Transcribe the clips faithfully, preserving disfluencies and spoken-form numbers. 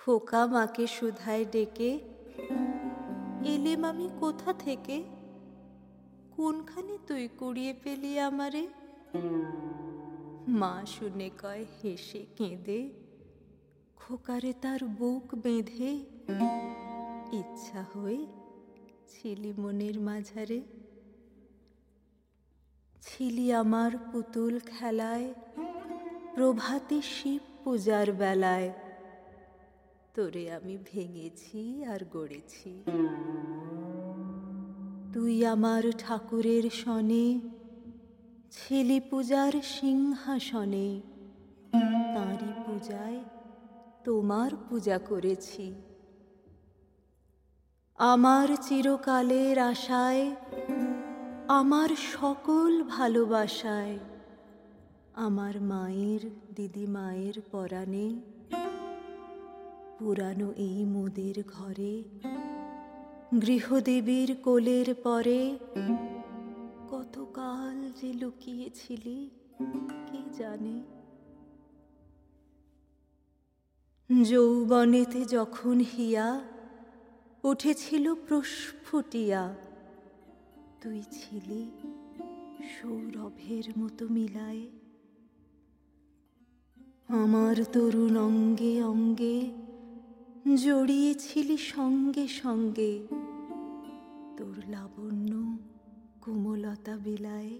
খোকা মাকে শুধায় ডেকে, এলেম আমি কোথা থেকে? কোনখানে তুই কুড়িয়ে পেলি আমারে? মা শুনে কয় হেসে কেঁদে, খোকারে তার বুক বেঁধে ইচ্ছা হয়ে ছিলি মনের মাঝারে। ছিলি আমার পুতুল খেলায় প্রভাতে শিব পূজার বেলায়, তোরে আমি ভেঙেছি আর গড়েছি। তুই আমার ঠাকুরের সনে ছিলি পূজার সিংহাসনে, তাঁরই পূজায় তোমার পূজা করেছি। আমার চিরকালের আশায়, আমার সকল ভালোবাসায়, আমার মায়ের দিদি মায়ের পরাণে, পুরানো এই মোদের ঘরে গৃহদেবীর কোলের পরে কতকাল যে লুকিয়েছিলি কে জানে। যৌবনেতে যখন হিয়া উঠেছিল প্রস্ফুটিয়া, তুই ছিলি সৌরভের মতো মিলায়। আমার তরুণ অঙ্গে অঙ্গে জড়িয়েছিলি সঙ্গে সঙ্গে, তোর লাবণ্য কোমলতা বিলায়।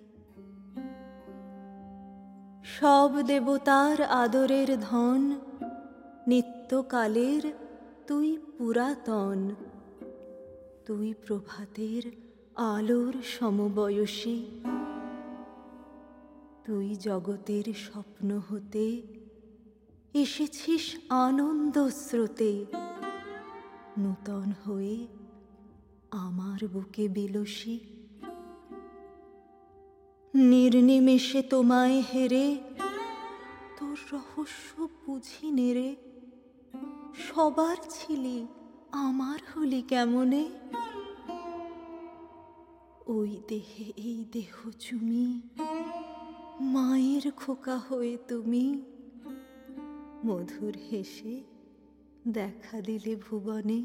সব দেবতার আদরের ধন, নিত্যকালের তুই পুরাতন। তুই প্রভাতের আলোর সমবয়সী, তুই জগতের স্বপ্ন হতে এসেছিস আনন্দ স্রোতে, নূতন হয়ে আমার বুকে বিলসি। নির্নিমেষে তোমায় হেরে তোর রহস্য বুঝি নেরে, সবার ছিলি আমার হলি কেমনে? ওই দেহে এই দেহ চুমি মায়ের খোকা হয়ে তুমি, মধুর হেসে দেখা দিলে ভুবনে।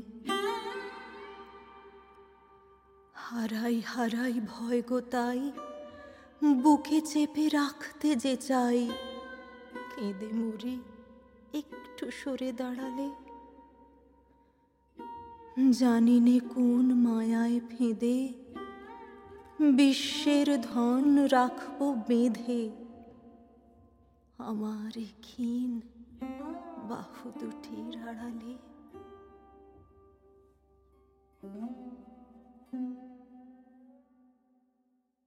হারাই হারাই ভয় গো তাই, বুকে চেপে রাখতে যে চাই, কেঁদে মরি একটু সরে দাঁড়ালে। জানিনে কোন মায়ায় ফেঁদে বিশ্বের ধন রাখবো বেঁধে, আমার এ ক্ষীণ বাহু দুটির আড়ালে।